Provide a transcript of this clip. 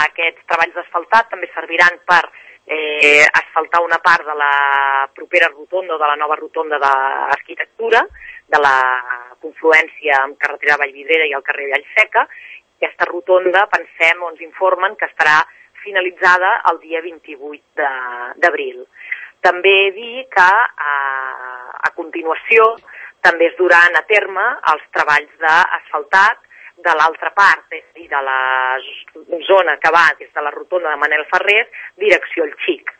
Aquests treballs d'asfaltat també serviran per asfaltar una part de la propera rotonda o de la nova rotonda d'Arquitectura, de la confluència amb carretera Vallvidrera i el carrer Vallseca. Aquesta rotonda, pensem o ens informen que estarà finalitzada el dia 28 d'abril. També dir que a continuació també es duran a terme els treballs d'asfaltat de l'altra part, és a dir, de la zona que va des de la rotonda de Manel Ferrés, direcció al Xic.